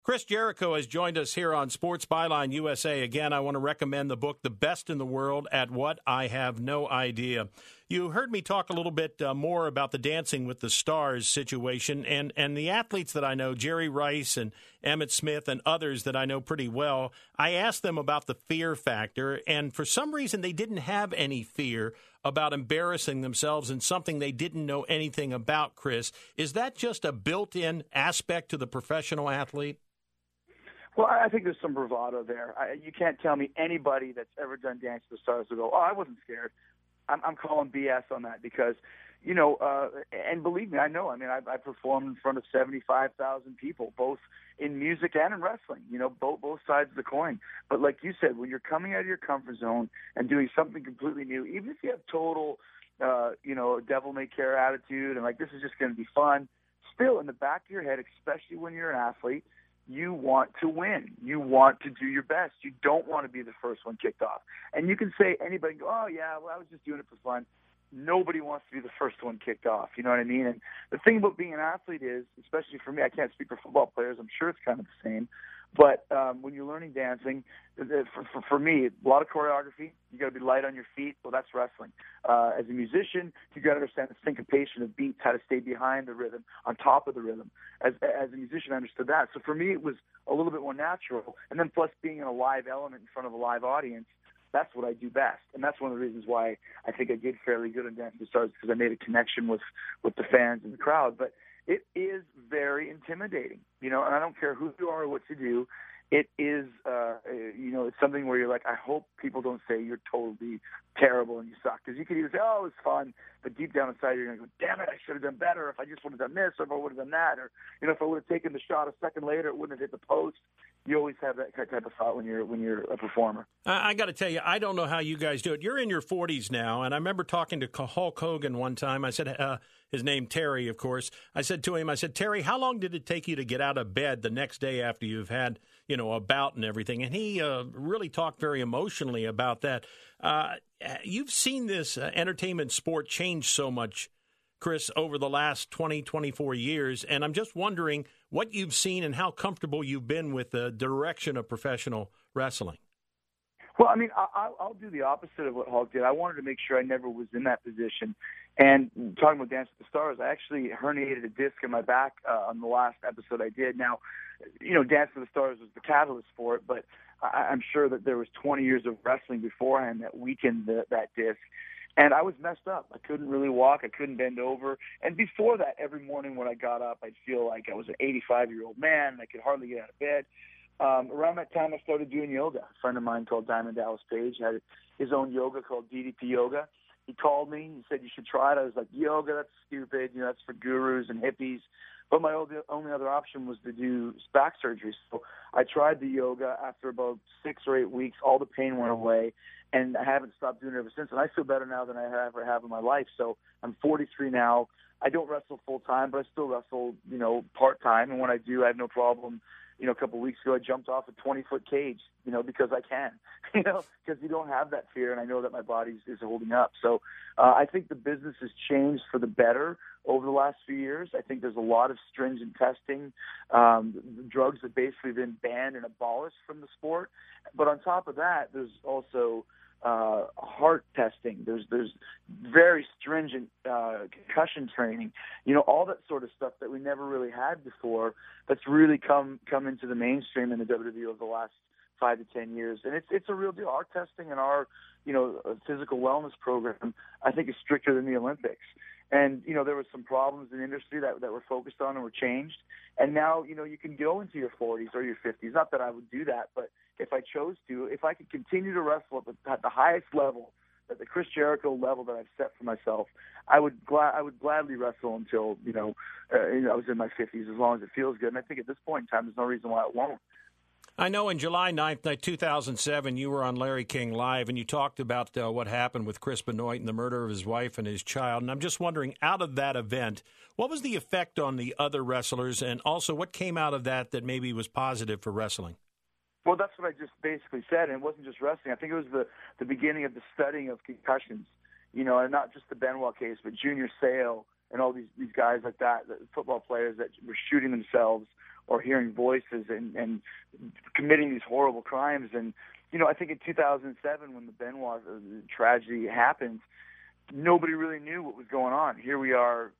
Chris Jericho has joined us here on Sports Byline USA. Again, I want to recommend the book, The Best in the World at What I Have No Idea. You heard me talk a little bit more about the Dancing with the Stars situation and the athletes that I know, Jerry Rice and Emmett Smith and others that I know pretty well. I asked them about the fear factor, and for some reason they didn't have any fear about embarrassing themselves in something they didn't know anything about, Chris. Is that just a built-in aspect to the professional athlete? Well, I think there's some bravado there. You can't tell me anybody that's ever done Dance with the Stars will go, oh, I wasn't scared. I'm calling BS on that because, and believe me, I know. I mean, I performed in front of 75,000 people, both in music and in wrestling, both sides of the coin. But like you said, when you're coming out of your comfort zone and doing something completely new, even if you have total, devil-may-care attitude and like this is just going to be fun, still in the back of your head, especially when you're an athlete, you want to win. You want to do your best. You don't want to be the first one kicked off. And you can say anybody, oh, yeah, well, I was just doing it for fun. Nobody wants to be the first one kicked off. You know what I mean? And the thing about being an athlete is, especially for me, I can't speak for football players. I'm sure it's kind of the same. But when you're learning dancing, for me, a lot of choreography. You got to be light on your feet. Well, that's wrestling. As a musician, you got to understand the syncopation of beats, how to stay behind the rhythm, on top of the rhythm. As a musician, I understood that. So for me, it was a little bit more natural. And then plus being in a live element in front of a live audience, that's what I do best. And that's one of the reasons why I think I did fairly good on Dance with the Stars, because I made a connection with the fans and the crowd. But it is very intimidating, and I don't care who you are or what you do. It is, it's something where you're like, I hope people don't say you're totally terrible and you suck. Because you could either say, oh, it was fun, but deep down inside you're going to go, damn it, I should have done better if I just would have done this, or if I would have done that, or, if I would have taken the shot a second later, it wouldn't have hit the post. You always have that type of thought when you're a performer. I got to tell you, I don't know how you guys do it. You're in your 40s now, and I remember talking to Hulk Hogan one time. I said, his name Terry, of course. I said to him, Terry, how long did it take you to get out of bed the next day after you've had, a bout and everything? And he really talked very emotionally about that. You've seen this entertainment sport change so much, Chris, over the last 20, 24 years, and I'm just wondering what you've seen and how comfortable you've been with the direction of professional wrestling. Well, I mean, I'll do the opposite of what Hulk did. I wanted to make sure I never was in that position. And talking about Dance with the Stars, I actually herniated a disc in my back on the last episode I did. Now, Dance with the Stars was the catalyst for it, but I'm sure that there was 20 years of wrestling beforehand that weakened that disc. And I was messed up. I couldn't really walk. I couldn't bend over. And before that, every morning when I got up, I'd feel like I was an 85-year-old man. I could hardly get out of bed. Around that time, I started doing yoga. A friend of mine called Diamond Dallas Page had his own yoga called DDP Yoga. He called me. He said, you should try it. I was like, yoga, that's stupid. That's for gurus and hippies. But my only other option was to do back surgery. So I tried the yoga. After about 6 or 8 weeks, all the pain went away, and I haven't stopped doing it ever since. And I feel better now than I ever have in my life. So I'm 43 now. I don't wrestle full-time, but I still wrestle, part-time. And when I do, I have no problem. A couple of weeks ago, I jumped off a 20-foot cage, because I can, because you don't have that fear, and I know that my body is holding up. So I think the business has changed for the better over the last few years. I think there's a lot of stringent testing. Drugs have basically been banned and abolished from the sport. But on top of that, there's also heart testing. There's very stringent concussion training. All that sort of stuff that we never really had before. That's really come into the mainstream in the WWE over the last 5 to 10 years, and it's a real deal. Our testing and our physical wellness program, I think, is stricter than the Olympics. And there were some problems in the industry that were focused on and were changed. And now you can go into your 40s or your 50s. Not that I would do that, but if I chose to, if I could continue to wrestle at the highest level, at the Chris Jericho level that I've set for myself, I would gladly wrestle until I was in my 50s, as long as it feels good. And I think at this point in time, there's no reason why it won't. I know in July 9th, 2007, you were on Larry King Live, and you talked about what happened with Chris Benoit and the murder of his wife and his child. And I'm just wondering, out of that event, what was the effect on the other wrestlers, and also what came out of that maybe was positive for wrestling? Well, that's what I just basically said, and it wasn't just wrestling. I think it was the beginning of the studying of concussions, and not just the Benoit case, but Junior Seau and all these guys like that, the football players that were shooting themselves or hearing voices and committing these horrible crimes. And, I think in 2007 when the Benoit tragedy happened, nobody really knew what was going on. Here we are,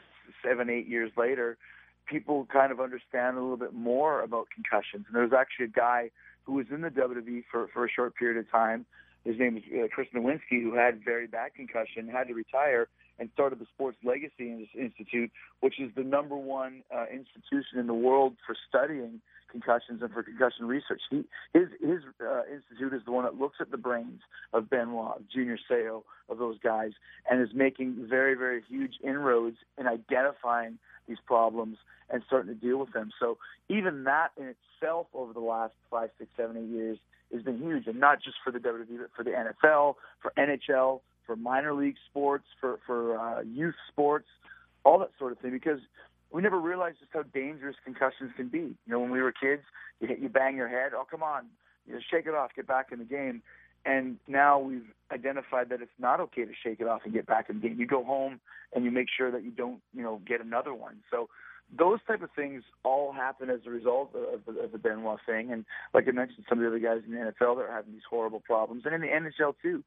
7, 8 years later, people kind of understand a little bit more about concussions. And there was actually a guy who was in the WWE for a short period of time. His name is Chris Nowinski, who had very bad concussion, had to retire, and started the Sports Legacy Institute, which is the number one institution in the world for studying concussions and for concussion research. His institute is the one that looks at the brains of Benoit, of Junior Seau, of those guys, and is making very, very huge inroads in identifying these problems and starting to deal with them. So even that in itself over the last 5, 6, 7, 8 years has been huge, and not just for the WWE, but for the NFL, for NHL, for minor league sports, for youth sports, all that sort of thing, because we never realized just how dangerous concussions can be. When we were kids, you bang your head, oh, come on, shake it off, get back in the game. And now we've identified that it's not okay to shake it off and get back in the game. You go home and you make sure that you don't, get another one. So those type of things all happen as a result of the Benoit thing. And like I mentioned, some of the other guys in the NFL that are having these horrible problems, and in the NHL too.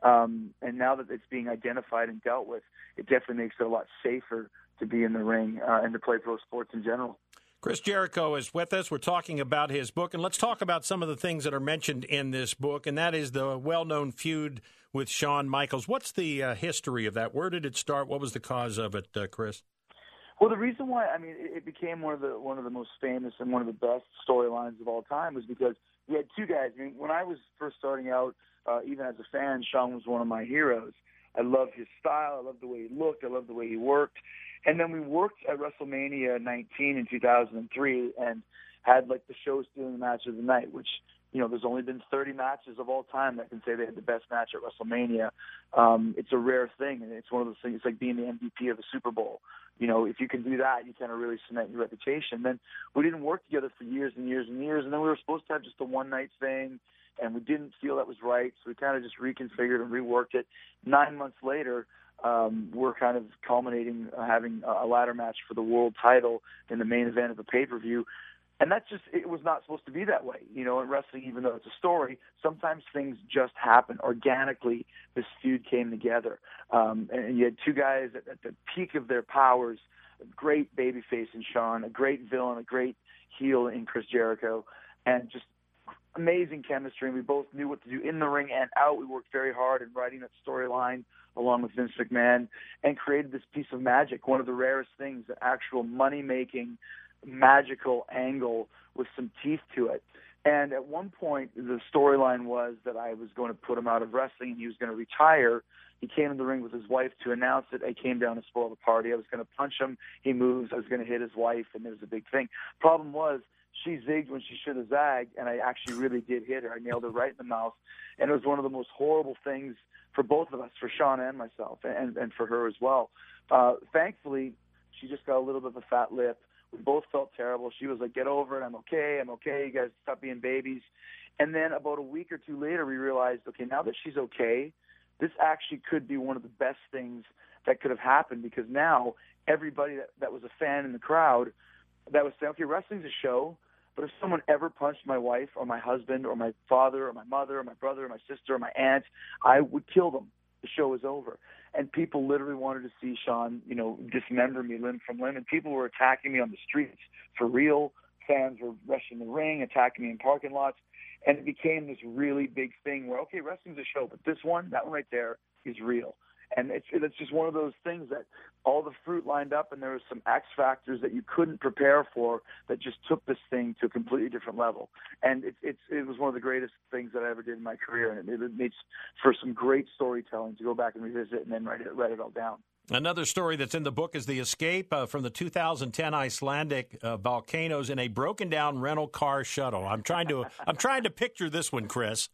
And now that it's being identified and dealt with, it definitely makes it a lot safer to be in the ring and to play pro sports in general. Chris Jericho is with us. We're talking about his book, and let's talk about some of the things that are mentioned in this book, and that is the well-known feud with Shawn Michaels. What's the history of that? Where did it start? What was the cause of it, Chris? Well, the reason why, it became one of the most famous and one of the best storylines of all time was because you had two guys. When I was first starting out, even as a fan, Shawn was one of my heroes. I loved his style. I loved the way he looked. I loved the way he worked. And then we worked at WrestleMania 19 in 2003 and had the show-stealing match of the night, which, there's only been 30 matches of all time that can say they had the best match at WrestleMania. It's a rare thing, and it's one of those things. It's like being the MVP of the Super Bowl. If you can do that, you kind of really cement your reputation. Then we didn't work together for years and years and years, and then we were supposed to have just a one-night thing, and we didn't feel that was right, so we kind of just reconfigured and reworked it. 9 months later, we're kind of culminating having a ladder match for the world title in the main event of the pay-per-view. And it was not supposed to be that way. In wrestling, even though it's a story, sometimes things just happen. Organically, this feud came together. And you had two guys at the peak of their powers, a great babyface in Shawn, a great villain, a great heel in Chris Jericho, and just amazing chemistry. And we both knew what to do in the ring and out. We worked very hard in writing that storyline along with Vince McMahon and created this piece of magic, one of the rarest things, the actual money-making, magical angle with some teeth to it. And at one point, the storyline was that I was going to put him out of wrestling and he was going to retire. He came in the ring with his wife to announce it. I came down to spoil the party. I was going to punch him. He moves. I was going to hit his wife, and it was a big thing. Problem was, she zigged when she should have zagged, and I actually really did hit her. I nailed her right in the mouth. And it was one of the most horrible things for both of us, for Shawn and myself, and for her as well. Thankfully, she just got a little bit of a fat lip. We both felt terrible. She was like, get over it. I'm okay. You guys stop being babies. And then about a week or two later, we realized, okay, now that she's okay, this actually could be one of the best things that could have happened, because now everybody that was a fan in the crowd that was saying, okay, wrestling's a show, but if someone ever punched my wife or my husband or my father or my mother or my brother or my sister or my aunt, I would kill them. The show is over. And people literally wanted to see Shawn, dismember me limb from limb. And people were attacking me on the streets for real. Fans were rushing the ring, attacking me in parking lots. And it became this really big thing where, okay, wrestling's a show, but that one right there is real. And it's just one of those things that all the fruit lined up, and there was some X factors that you couldn't prepare for that just took this thing to a completely different level. And it was one of the greatest things that I ever did in my career, and it makes for some great storytelling to go back and revisit and then write it all down. Another story that's in the book is the escape from the 2010 Icelandic volcanoes in a broken-down rental car shuttle. I'm trying to picture this one, Chris.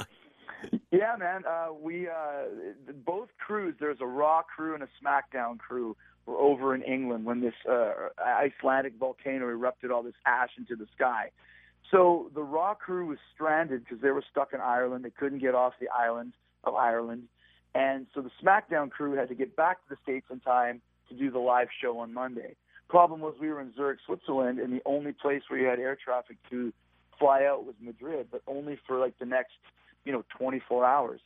Yeah, man. We both crews. There's a Raw crew and a SmackDown crew. Were over in England when this Icelandic volcano erupted all this ash into the sky. So the Raw crew was stranded because they were stuck in Ireland. They couldn't get off the island of Ireland, and so the SmackDown crew had to get back to the States in time to do the live show on Monday. Problem was we were in Zurich, Switzerland, and the only place where you had air traffic to fly out was Madrid, but only for like the next, 24 hours.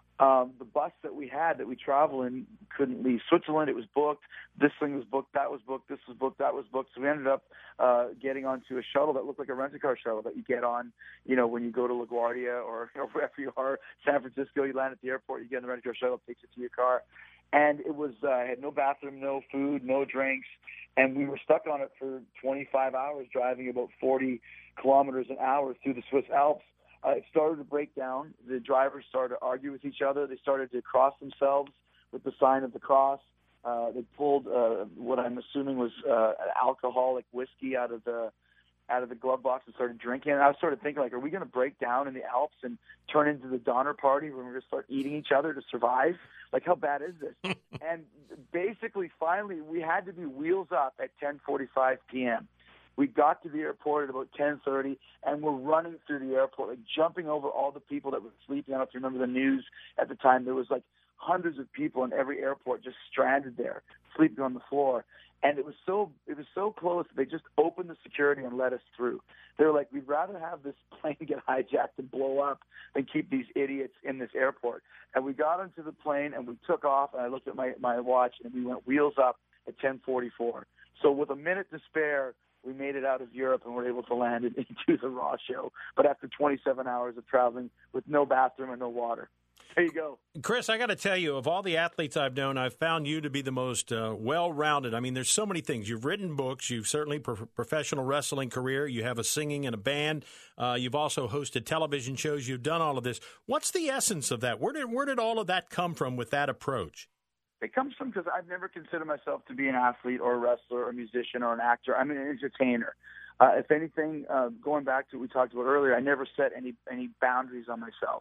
The bus that we travel in couldn't leave Switzerland. It was booked. This thing was booked. That was booked. This was booked. That was booked. So we ended up getting onto a shuttle that looked like a rent-a-car shuttle that you get on, when you go to LaGuardia or wherever you are, San Francisco. You land at the airport. You get in the rent-a-car shuttle. It takes you to your car. And it was had no bathroom, no food, no drinks, and we were stuck on it for 25 hours, driving about 40 kilometers an hour through the Swiss Alps. It started to break down. The drivers started to argue with each other. They started to cross themselves with the sign of the cross. They pulled what I'm assuming was alcoholic whiskey out of the glove box and started drinking. And I was sort of thinking, are we going to break down in the Alps and turn into the Donner Party where we're going to start eating each other to survive? How bad is this? And basically, finally, we had to be wheels up at 10:45 p.m. We got to the airport at about 10:30, and we're running through the airport, jumping over all the people that were sleeping. I don't know if you remember the news at the time. There was hundreds of people in every airport just stranded there, sleeping on the floor. And it was so close. They just opened the security and let us through. They were like, we'd rather have this plane get hijacked and blow up than keep these idiots in this airport. And we got into the plane and we took off. And I looked at my watch and we went wheels up at 10:44. So with a minute to spare, we made it out of Europe and were able to land into the Raw show. But after 27 hours of traveling with no bathroom and no water. There you go. Chris, I got to tell you, of all the athletes I've known, I've found you to be the most well-rounded. I mean, there's so many things. You've written books. You've certainly professional wrestling career. You have a singing and a band. You've also hosted television shows. You've done all of this. What's the essence of that? Where did all of that come from with that approach? It comes from because I've never considered myself to be an athlete or a wrestler or a musician or an actor. I'm an entertainer. If anything, going back to what we talked about earlier, I never set any boundaries on myself.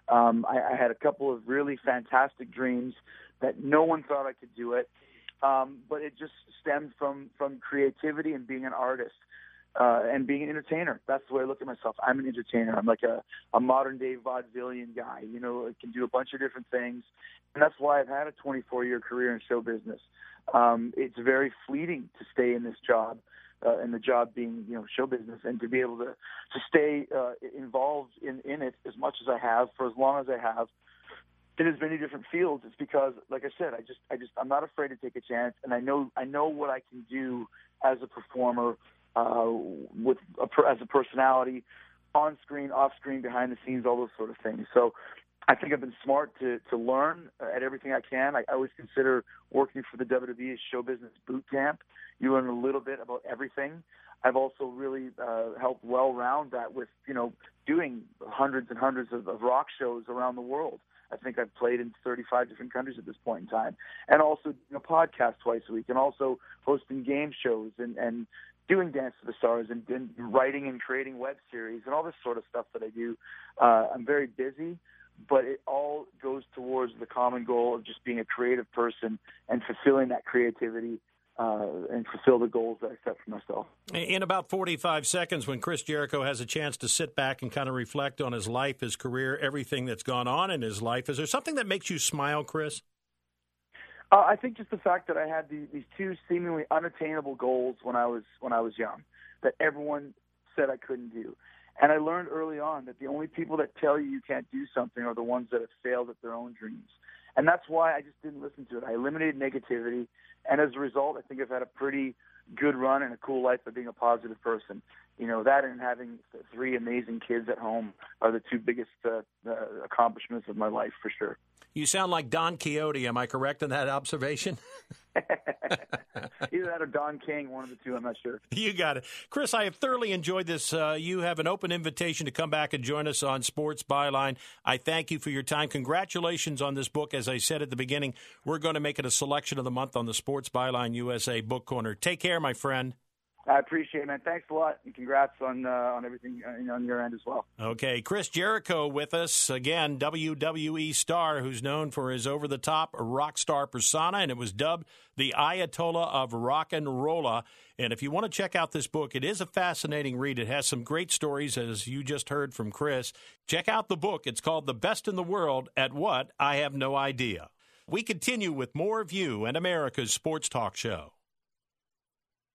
I had a couple of really fantastic dreams that no one thought I could do it, but it just stemmed from creativity and being an artist and being an entertainer. That's the way I look at myself. I'm an entertainer. I'm like a modern-day vaudevillian guy. I can do a bunch of different things, and that's why I've had a 24-year career in show business. It's very fleeting to stay in this job. And the job being, show business, and to be able to stay involved in it as much as I have for as long as I have in as many different fields. It's because, like I said, I'm not afraid to take a chance, and I know what I can do as a performer, as a personality, on screen, off screen, behind the scenes, all those sort of things. So I think I've been smart to learn at everything I can. I always consider working for the WWE as show business boot camp. You learn a little bit about everything. I've also really helped well-round that with, doing hundreds and hundreds of rock shows around the world. I think I've played in 35 different countries at this point in time. And also doing a podcast twice a week, and also hosting game shows and doing Dance to the Stars and writing and creating web series and all this sort of stuff that I do. I'm very busy, but it all goes towards the common goal of just being a creative person and fulfilling that creativity and fulfill the goals that I set for myself. In about 45 seconds, when Chris Jericho has a chance to sit back and kind of reflect on his life, his career, everything that's gone on in his life, is there something that makes you smile, Chris? I think just the fact that I had these two seemingly unattainable goals when I was young, that everyone said I couldn't do. And I learned early on that the only people that tell you can't do something are the ones that have failed at their own dreams. And that's why I just didn't listen to it. I eliminated negativity. And as a result, I think I've had a pretty good run and a cool life of being a positive person. That and having 3 amazing kids at home are the 2 biggest accomplishments of my life, for sure. You sound like Don Quixote. Am I correct in that observation? Either that or Don King, one of the 2, I'm not sure. You got it. Chris, I have thoroughly enjoyed this. You have an open invitation to come back and join us on Sports Byline. I thank you for your time. Congratulations on this book. As I said at the beginning, we're going to make it a selection of the month on the Sports Byline USA Book Corner. Take care, my friend. I appreciate it, man. Thanks a lot, and congrats on everything on your end as well. Okay, Chris Jericho with us again, WWE star who's known for his over-the-top rock star persona, and it was dubbed the Ayatollah of Rock and Rolla. And if you want to check out this book, it is a fascinating read. It has some great stories, as you just heard from Chris. Check out the book. It's called The Best in the World at What? I Have No Idea. We continue with more of you and America's Sports Talk Show.